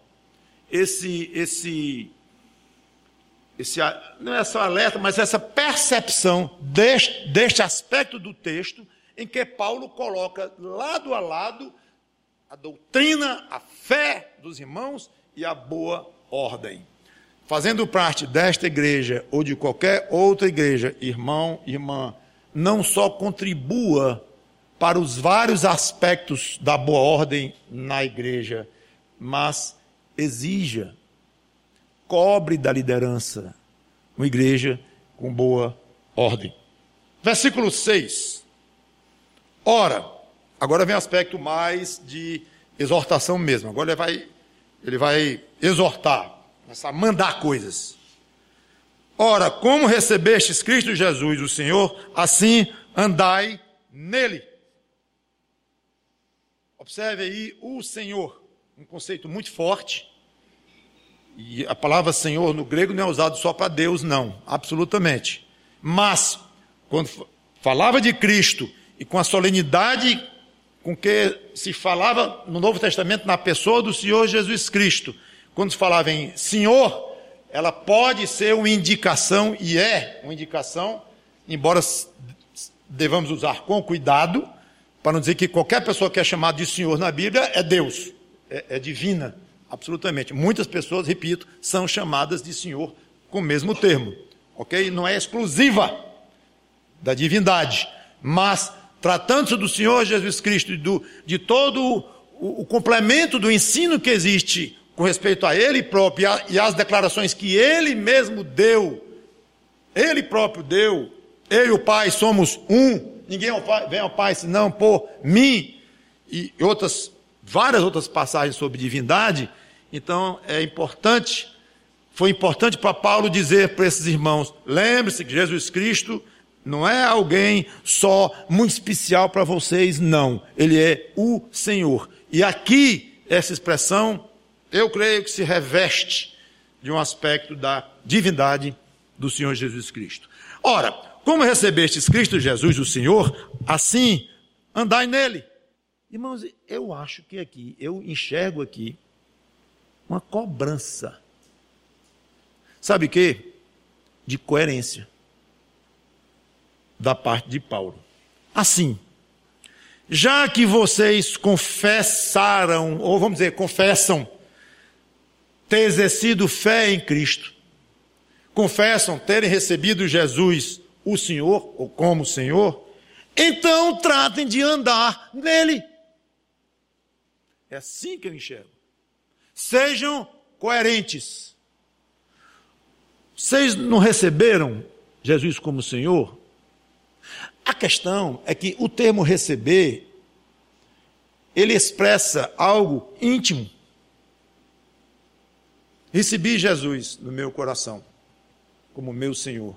esse não é só alerta, mas essa percepção deste aspecto do texto, em que Paulo coloca lado a lado a doutrina, a fé dos irmãos e a boa ordem. Fazendo parte desta igreja ou de qualquer outra igreja, irmão, irmã, não só contribua para os vários aspectos da boa ordem na igreja, mas exija, cobre da liderança uma igreja com boa ordem. Versículo 6. Ora, agora vem o aspecto mais de exortação mesmo. Agora ele vai exortar, começar a mandar coisas. Ora, como recebestes Cristo Jesus, o Senhor, assim andai nele. Observe aí o Senhor, um conceito muito forte. E a palavra Senhor no grego não é usado só para Deus, não, absolutamente. Mas, quando falava de Cristo e com a solenidade com que se falava no Novo Testamento na pessoa do Senhor Jesus Cristo, quando se falava em Senhor, ela pode ser uma indicação, e é uma indicação, embora devamos usar com cuidado, para não dizer que qualquer pessoa que é chamada de Senhor na Bíblia é Deus, é divina, absolutamente. Muitas pessoas, repito, são chamadas de Senhor com o mesmo termo, ok? Não é exclusiva da divindade, mas tratando-se do Senhor Jesus Cristo e de todo o complemento do ensino que existe com respeito a Ele próprio e às declarações que Ele mesmo deu, Ele próprio deu, eu e o Pai somos um, ninguém vem ao Pai senão por mim, e várias outras passagens sobre divindade. Então foi importante para Paulo dizer para esses irmãos, lembre-se que Jesus Cristo não é alguém só muito especial para vocês, não. Ele é o Senhor. E aqui, essa expressão, eu creio que se reveste de um aspecto da divindade do Senhor Jesus Cristo. Ora, como recebestes Cristo Jesus, o Senhor, assim andai nele. Irmãos, eu acho que aqui, eu enxergo aqui uma cobrança. Sabe o quê? De coerência da parte de Paulo. Assim, já que vocês confessaram, ou vamos dizer, confessam ter exercido fé em Cristo, confessam terem recebido Jesus, o Senhor, ou como Senhor, então tratem de andar nele. É assim que eu enxergo. Sejam coerentes. Vocês não receberam Jesus como Senhor? A questão é que o termo receber, ele expressa algo íntimo. Recebi Jesus no meu coração, como meu Senhor.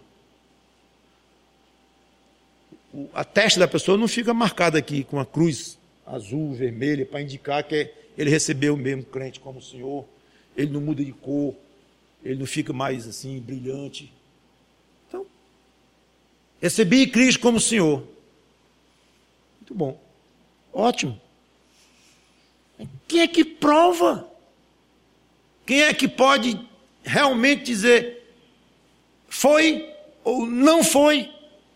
A testa da pessoa não fica marcada aqui com a cruz azul, vermelha, para indicar que ele recebeu o mesmo crente como o Senhor. Ele não muda de cor, ele não fica mais assim, brilhante. Então, recebi Cristo como Senhor. Muito bom. Ótimo. Quem é que prova? Quem é que pode realmente dizer foi ou não foi?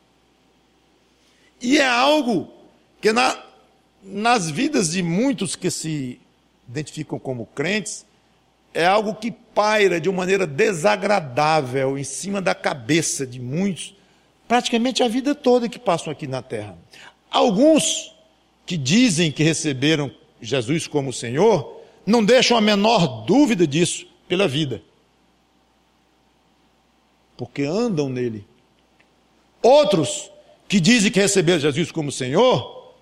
E é algo que nas vidas de muitos que se identificam como crentes, é algo que paira de uma maneira desagradável em cima da cabeça de muitos, praticamente a vida toda que passam aqui na terra. Alguns que dizem que receberam Jesus como Senhor, não deixam a menor dúvida disso pela vida, porque andam nele. Outros que dizem que receberam Jesus como Senhor,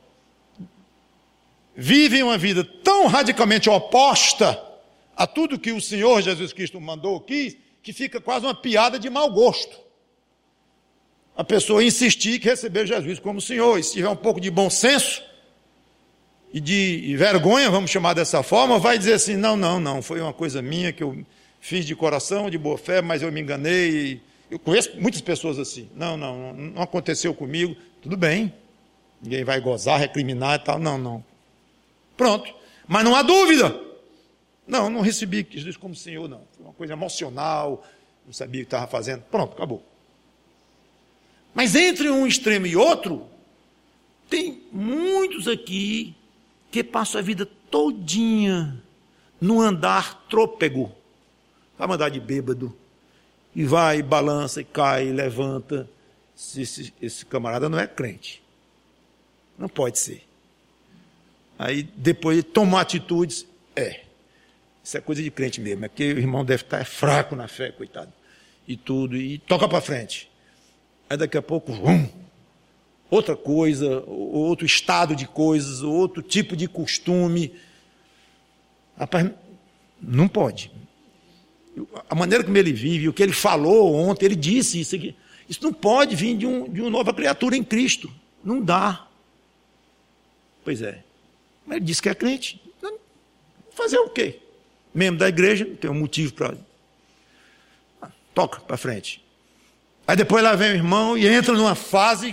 vivem uma vida tão radicalmente oposta a tudo que o Senhor Jesus Cristo mandou ou quis, que fica quase uma piada de mau gosto. A pessoa insistir que recebeu Jesus como Senhor, e se tiver um pouco de bom senso e de vergonha, vamos chamar dessa forma, vai dizer assim, não, foi uma coisa minha que eu fiz de coração, de boa fé, mas eu me enganei. Eu conheço muitas pessoas assim, não aconteceu comigo, tudo bem, ninguém vai gozar, recriminar e tal, não. Pronto, mas não há dúvida. Não recebi Jesus como Senhor, não. Foi uma coisa emocional, não sabia o que estava fazendo. Pronto, acabou. Mas entre um extremo e outro, tem muitos aqui que passam a vida todinha no andar trôpego. Vai andar de bêbado, e vai, balança, e cai, e levanta. Esse camarada não é crente. Não pode ser. Aí depois toma atitudes, isso é coisa de crente mesmo, é porque o irmão deve estar fraco na fé, coitado, e tudo, e toca para frente. Aí daqui a pouco, outra coisa, outro estado de coisas, outro tipo de costume. Rapaz, não pode. A maneira como ele vive, o que ele falou ontem, ele disse isso aqui, isso não pode vir de uma nova criatura em Cristo, não dá. Pois é, mas ele disse que é crente, fazer o quê? Membro da igreja, não tem um motivo para... Toca para frente. Aí depois lá vem o irmão e entra numa fase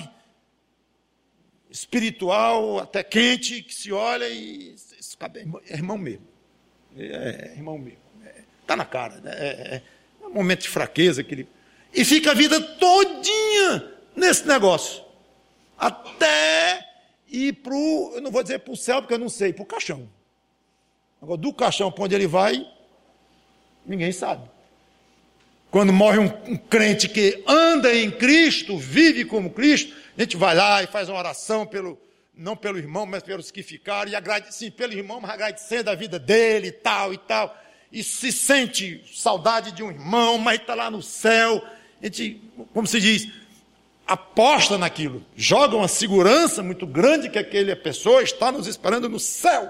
espiritual, até quente, que se olha e... É irmão mesmo. É irmão mesmo. Está na cara. momento de fraqueza, e fica a vida todinha nesse negócio. Até ir eu não vou dizer para o céu, porque eu não sei, para o caixão. Agora, do caixão para onde ele vai, ninguém sabe. Quando morre um crente que anda em Cristo, vive como Cristo, a gente vai lá e faz uma oração, não pelo irmão, mas pelos que ficaram, e sim, pelo irmão, mas agradecendo a vida dele e tal, e se sente saudade de um irmão, mas está lá no céu. A gente, como se diz, aposta naquilo, joga uma segurança muito grande que aquela pessoa está nos esperando no céu.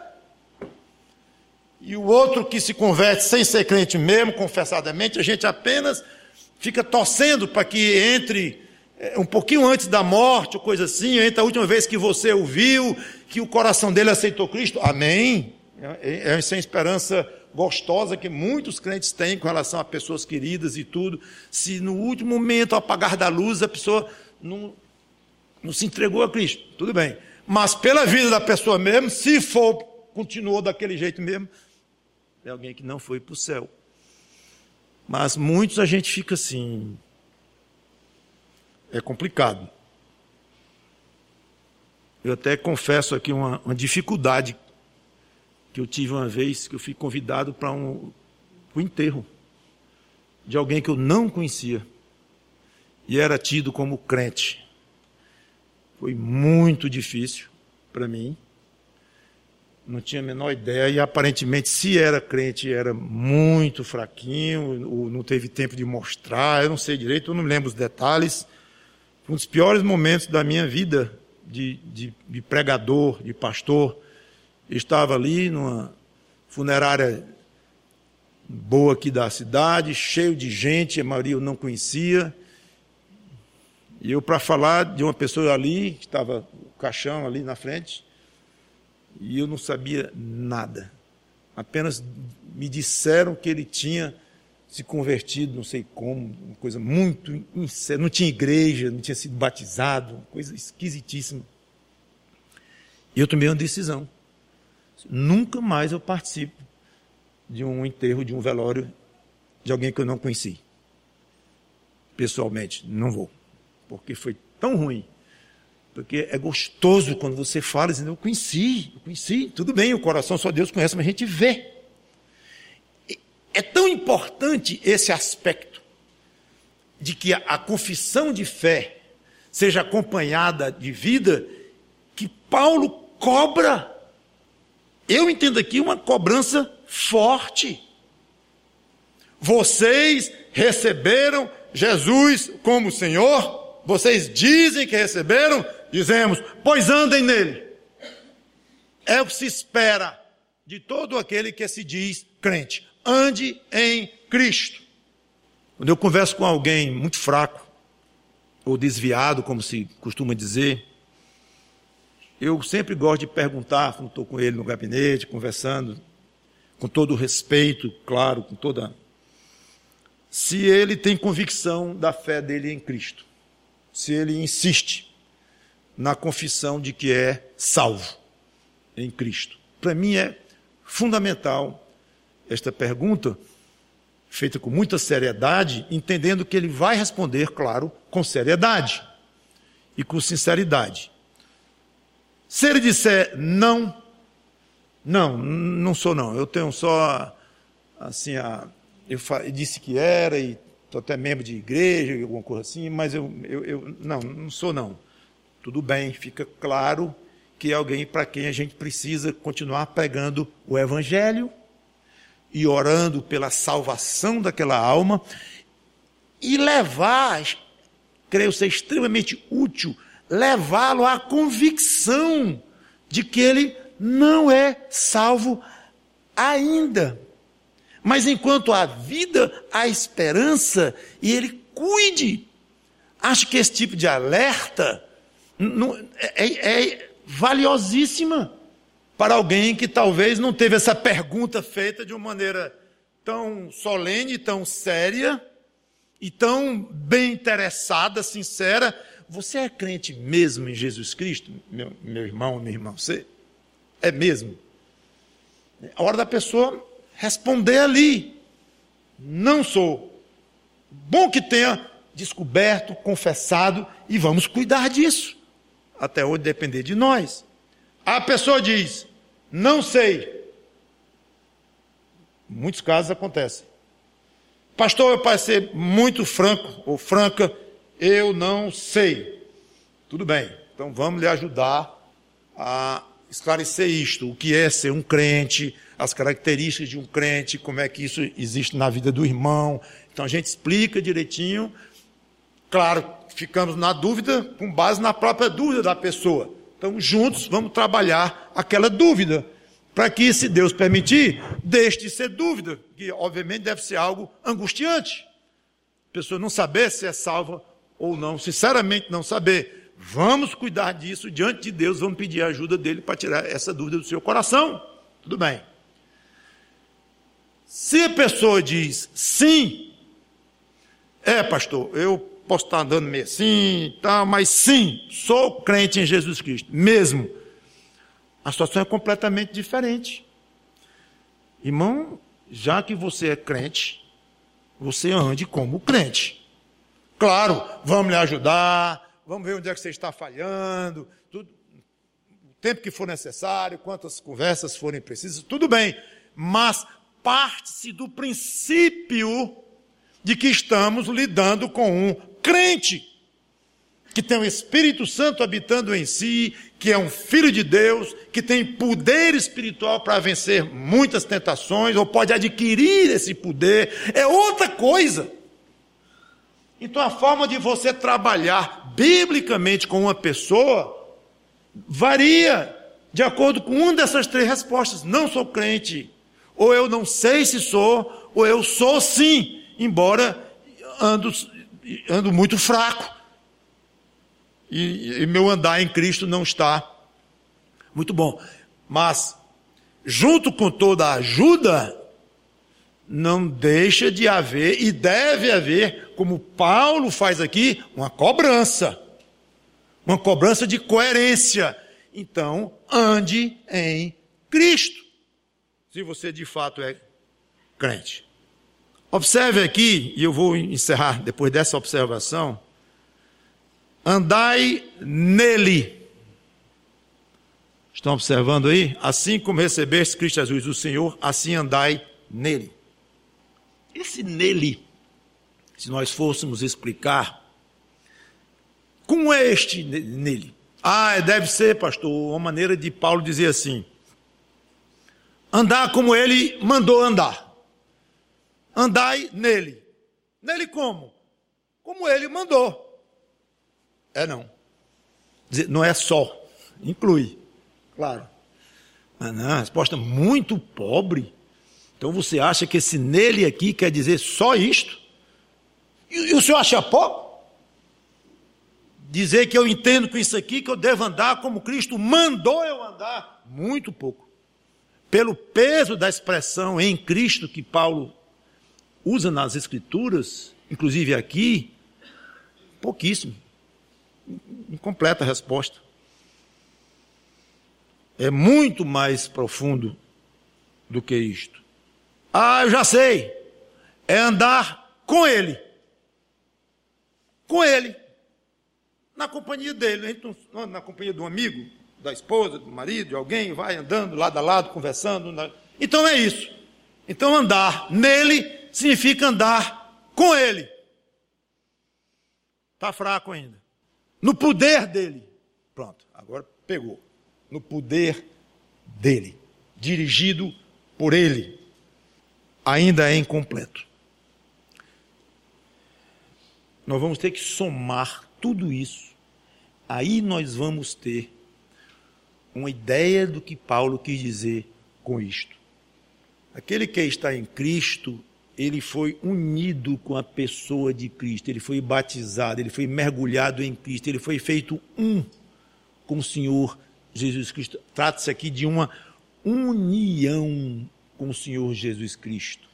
E o outro que se converte sem ser crente mesmo, confessadamente, a gente apenas fica torcendo para que entre um pouquinho antes da morte, ou coisa assim, entre a última vez que você ouviu, que o coração dele aceitou Cristo. Amém? Essa é a esperança gostosa que muitos crentes têm com relação a pessoas queridas e tudo. Se no último momento, ao apagar da luz, a pessoa não se entregou a Cristo, tudo bem. Mas pela vida da pessoa mesmo, se continuou daquele jeito mesmo, é alguém que não foi para o céu. Mas muitos a gente fica assim, é complicado. Eu até confesso aqui uma dificuldade que eu tive uma vez, que eu fui convidado para o enterro de alguém que eu não conhecia e era tido como crente. Foi muito difícil para mim. Não tinha a menor ideia, e aparentemente, se era crente, era muito fraquinho, ou não teve tempo de mostrar, eu não sei direito, eu não me lembro os detalhes. Foi um dos piores momentos da minha vida de pregador, de pastor. Eu estava ali numa funerária boa aqui da cidade, cheio de gente, a maioria eu não conhecia. E eu, para falar de uma pessoa ali, que estava o caixão ali na frente, e eu não sabia nada. Apenas me disseram que ele tinha se convertido, não sei como, uma coisa muito incerta. Não tinha igreja, não tinha sido batizado, coisa esquisitíssima. E eu tomei uma decisão. Nunca mais eu participo de um enterro, de um velório de alguém que eu não conheci. Pessoalmente, não vou. Porque foi tão ruim. Porque é gostoso quando você fala, dizendo, eu conheci, tudo bem, o coração só Deus conhece, mas a gente vê. É tão importante esse aspecto de que a confissão de fé seja acompanhada de vida, que Paulo cobra. Eu entendo aqui uma cobrança forte. Vocês receberam Jesus como Senhor? Vocês dizem que receberam? Dizemos, pois andem nele. É o que se espera de todo aquele que se diz crente. Ande em Cristo. Quando eu converso com alguém muito fraco, ou desviado, como se costuma dizer, eu sempre gosto de perguntar, quando estou com ele no gabinete, conversando, com todo o respeito, claro, se ele tem convicção da fé dele em Cristo. Se ele insiste na confissão de que é salvo em Cristo. Para mim é fundamental esta pergunta, feita com muita seriedade, entendendo que ele vai responder, claro, com seriedade e com sinceridade. Se ele disser não sou não, eu tenho só, assim, eu disse que era e estou até membro de igreja, alguma coisa assim, mas eu não sou não. Tudo bem, fica claro que é alguém para quem a gente precisa continuar pregando o Evangelho e orando pela salvação daquela alma e levar, creio ser extremamente útil, levá-lo à convicção de que ele não é salvo ainda. Mas enquanto há vida, há esperança, e ele cuide. Acho que esse tipo de alerta é valiosíssima para alguém que talvez não teve essa pergunta feita de uma maneira tão solene, tão séria, e tão bem interessada, sincera. Você é crente mesmo em Jesus Cristo? Meu irmão, minha irmã, você é mesmo? A hora da pessoa responder ali, não sou. Bom que tenha descoberto, confessado, e vamos cuidar disso, até onde depender de nós. A pessoa diz, não sei. Em muitos casos acontece. Pastor, para ser muito franco ou franca, eu não sei. Tudo bem, então vamos lhe ajudar a esclarecer isto. O que é ser um crente, as características de um crente, como é que isso existe na vida do irmão. Então a gente explica direitinho. Claro, ficamos na dúvida com base na própria dúvida da pessoa. Então juntos vamos trabalhar aquela dúvida, para que, se Deus permitir, deixe de ser dúvida, que obviamente deve ser algo angustiante. A pessoa não saber se é salva ou não, sinceramente não saber. Vamos cuidar disso diante de Deus, vamos pedir a ajuda dele para tirar essa dúvida do seu coração. Tudo bem. Se a pessoa diz sim, pastor, eu posso estar andando meio assim, tá, mas sim, sou crente em Jesus Cristo, mesmo. A situação é completamente diferente. Irmão, já que você é crente, você ande como crente. Claro, vamos lhe ajudar, vamos ver onde é que você está falhando, tudo, o tempo que for necessário, quantas conversas forem precisas, tudo bem, mas parte-se do princípio de que estamos lidando com um crente, que tem o Espírito Santo habitando em si, que é um filho de Deus, que tem poder espiritual para vencer muitas tentações, ou pode adquirir esse poder, é outra coisa. Então a forma de você trabalhar biblicamente com uma pessoa varia de acordo com uma dessas três respostas. Não sou crente, ou eu não sei se sou, ou eu sou sim, embora ando muito fraco. E meu andar em Cristo não está muito bom. Mas, junto com toda a ajuda, não deixa de haver, e deve haver, como Paulo faz aqui, uma cobrança de coerência. Então, ande em Cristo, se você de fato é crente. Observe aqui, e eu vou encerrar depois dessa observação, andai nele. Estão observando aí? Assim como recebeste Cristo Jesus, o Senhor, assim andai nele. Esse nele, se nós fôssemos explicar, como é este nele? Deve ser, pastor, uma maneira de Paulo dizer assim, andar como ele mandou andar. Andai nele. Nele como? Como ele mandou. Não. Não é só. Inclui. Claro. Mas não, a resposta é muito pobre. Então você acha que esse nele aqui quer dizer só isto? E o senhor acha pouco? Dizer que eu entendo com isso aqui, que eu devo andar como Cristo mandou eu andar? Muito pouco. Pelo peso da expressão em Cristo que Paulo usa nas Escrituras, inclusive aqui, pouquíssimo. Incompleta a resposta. É muito mais profundo do que isto. Eu já sei. É andar com ele. Com ele. Na companhia dele. A gente não anda na companhia de um amigo, da esposa, do marido, de alguém, vai andando lado a lado, conversando. Então é isso. Então andar nele significa andar com ele. Está fraco ainda. No poder dele. Pronto, agora pegou. No poder dele. Dirigido por ele. Ainda é incompleto. Nós vamos ter que somar tudo isso. Aí nós vamos ter uma ideia do que Paulo quis dizer com isto. Aquele que está em Cristo, ele foi unido com a pessoa de Cristo, ele foi batizado, ele foi mergulhado em Cristo, ele foi feito um com o Senhor Jesus Cristo. Trata-se aqui de uma união com o Senhor Jesus Cristo.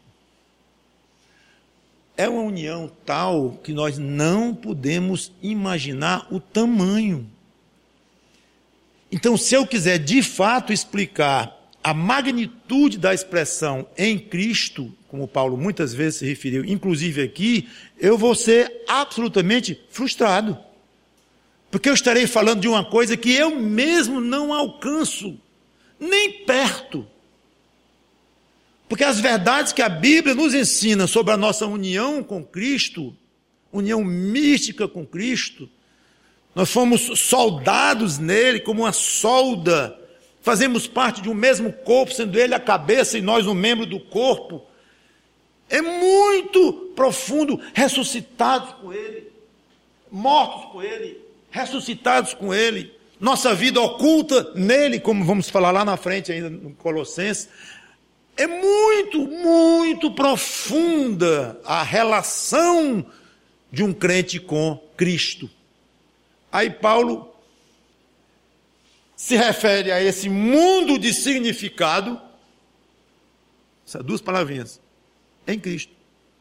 É uma união tal que nós não podemos imaginar o tamanho. Então, se eu quiser de fato explicar a magnitude da expressão em Cristo, como Paulo muitas vezes se referiu, inclusive aqui, eu vou ser absolutamente frustrado. Porque eu estarei falando de uma coisa que eu mesmo não alcanço, nem perto. Porque as verdades que a Bíblia nos ensina sobre a nossa união com Cristo, união mística com Cristo, nós fomos soldados nele como uma solda, fazemos parte de um mesmo corpo, sendo ele a cabeça e nós um membro do corpo. É muito profundo, ressuscitados com ele, mortos com ele, ressuscitados com ele, nossa vida oculta nele, como vamos falar lá na frente ainda no Colossenses. É muito, muito profunda a relação de um crente com Cristo. Aí Paulo se refere a esse mundo de significado, essas duas palavrinhas, em Cristo.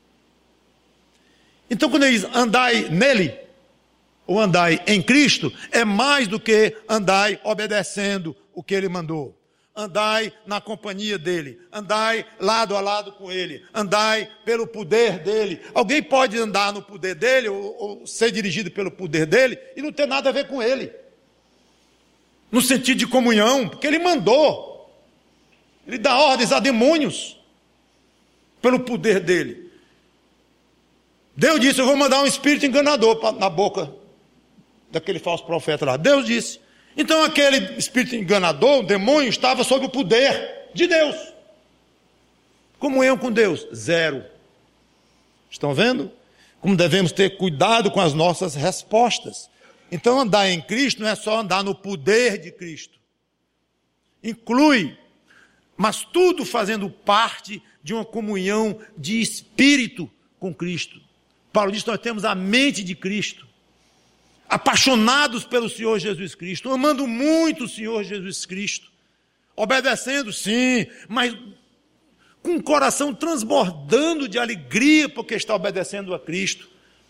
Então quando ele diz andai nele, ou andai em Cristo, é mais do que andai obedecendo o que ele mandou. Andai na companhia dele, andai lado a lado com ele, andai pelo poder dele. Alguém pode andar no poder dele, ou ser dirigido pelo poder dele, e não ter nada a ver com ele. No sentido de comunhão, porque ele mandou. Ele dá ordens a demônios, pelo poder dele. Deus disse, eu vou mandar um espírito enganador na boca daquele falso profeta lá. Deus disse. Então aquele espírito enganador, o demônio, estava sob o poder de Deus. Comunhão com Deus, zero. Estão vendo? Como devemos ter cuidado com as nossas respostas. Então andar em Cristo não é só andar no poder de Cristo. Inclui, mas tudo fazendo parte de uma comunhão de espírito com Cristo. Paulo diz que nós temos a mente de Cristo. Apaixonados pelo Senhor Jesus Cristo, amando muito o Senhor Jesus Cristo, obedecendo sim, mas com o coração transbordando de alegria porque está obedecendo a Cristo.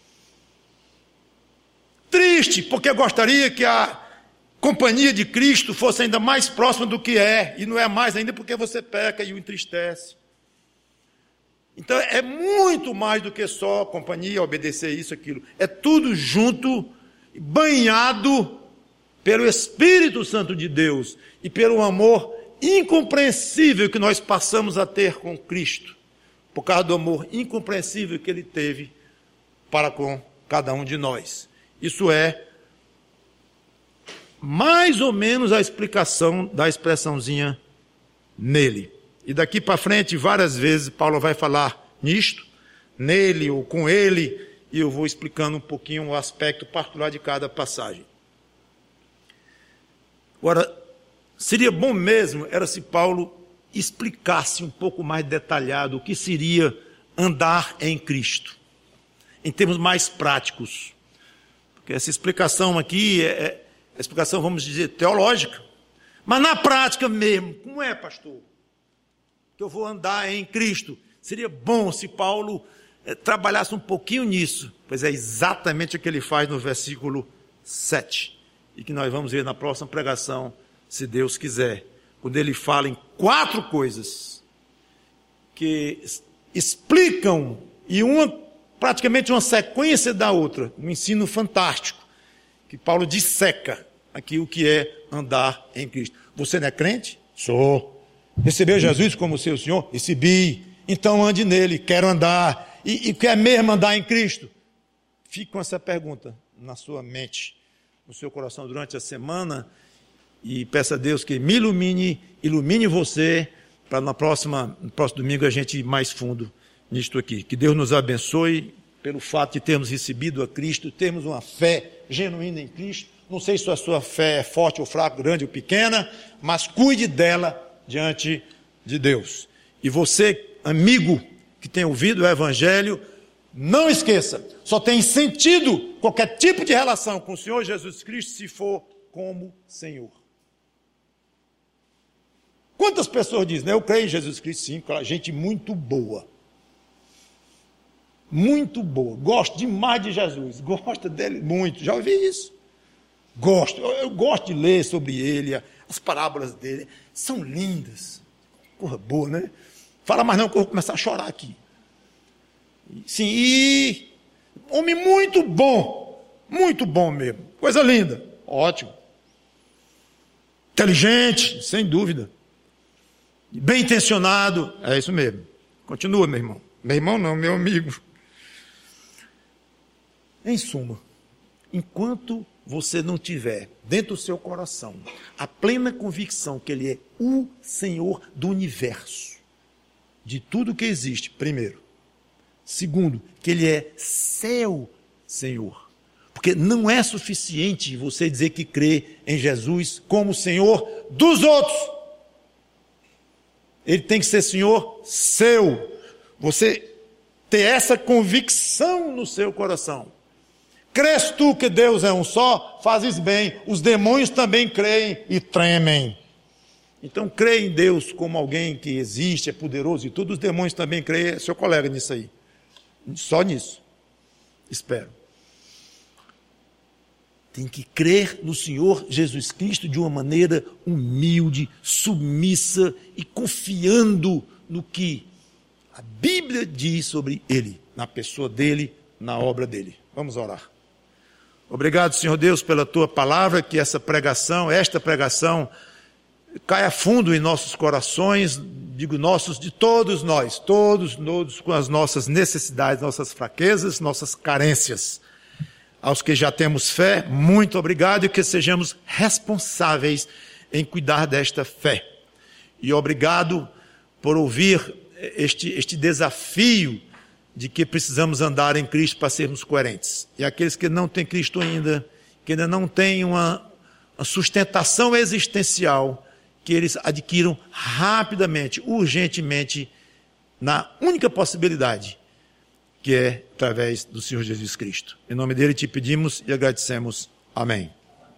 Triste porque gostaria que a companhia de Cristo fosse ainda mais próxima do que é, e não é mais ainda porque você peca e o entristece. Então é muito mais do que só companhia, obedecer isso, aquilo, é tudo junto, banhado pelo Espírito Santo de Deus e pelo amor incompreensível que nós passamos a ter com Cristo, por causa do amor incompreensível que ele teve para com cada um de nós. Isso é mais ou menos a explicação da expressãozinha nele. E daqui para frente, várias vezes, Paulo vai falar nisto, nele ou com ele, e eu vou explicando um pouquinho o aspecto particular de cada passagem. Agora, seria bom mesmo, era se Paulo explicasse um pouco mais detalhado o que seria andar em Cristo, em termos mais práticos. Porque essa explicação aqui é explicação, vamos dizer, teológica. Mas na prática mesmo, como é, pastor? Que eu vou andar em Cristo. Seria bom se Paulo trabalhasse um pouquinho nisso, pois é exatamente o que ele faz no versículo 7, e que nós vamos ver na próxima pregação, se Deus quiser, quando ele fala em 4 coisas que explicam, e praticamente uma sequência da outra, um ensino fantástico, que Paulo disseca aqui o que é andar em Cristo. Você não é crente? Sou. Recebeu Jesus como seu Senhor? Recebi. Então ande nele, quero andar. E quer mesmo andar em Cristo? Fique com essa pergunta na sua mente, no seu coração durante a semana, e peça a Deus que me ilumine você, para no próximo domingo a gente ir mais fundo nisto aqui. Que Deus nos abençoe pelo fato de termos recebido a Cristo, termos uma fé genuína em Cristo. Não sei se a sua fé é forte ou fraca, grande ou pequena, mas cuide dela diante de Deus. E você, amigo, que tem ouvido o Evangelho, não esqueça, só tem sentido qualquer tipo de relação com o Senhor Jesus Cristo se for como Senhor. Quantas pessoas dizem, né? Eu creio em Jesus Cristo, sim, aquela gente muito boa. Muito boa, gosto demais de Jesus, gosto dele muito, já ouvi isso. Eu gosto de ler sobre ele, as parábolas dele, são lindas. Coisa boa, né? Fala mais não que eu vou começar a chorar aqui. Sim, e homem muito bom mesmo. Coisa linda, ótimo. Inteligente, sem dúvida. Bem intencionado, é isso mesmo. Continua, meu irmão. Meu irmão não, meu amigo. Em suma, enquanto você não tiver dentro do seu coração a plena convicção que Ele é o Senhor do universo, de tudo que existe, primeiro. Segundo, que Ele é seu Senhor. Porque não é suficiente você dizer que crê em Jesus como Senhor dos outros. Ele tem que ser Senhor seu. Você ter essa convicção no seu coração. Crês tu que Deus é um só? Fazes bem. Os demônios também creem e tremem. Então, crê em Deus como alguém que existe, é poderoso e tudo. Os demônios também creem. É seu colega nisso aí. Só nisso. Espero. Tem que crer no Senhor Jesus Cristo de uma maneira humilde, submissa e confiando no que a Bíblia diz sobre Ele, na pessoa dEle, na obra dEle. Vamos orar. Obrigado, Senhor Deus, pela Tua palavra, que esta pregação, caia fundo em nossos corações, digo nossos, de todos nós, todos com as nossas necessidades, nossas fraquezas, nossas carências. Aos que já temos fé, muito obrigado e que sejamos responsáveis em cuidar desta fé. E obrigado por ouvir este desafio de que precisamos andar em Cristo para sermos coerentes. E aqueles que não têm Cristo ainda, que ainda não têm uma sustentação existencial, que eles adquiram rapidamente, urgentemente, na única possibilidade, que é através do Senhor Jesus Cristo. Em nome dele te pedimos e agradecemos. Amém.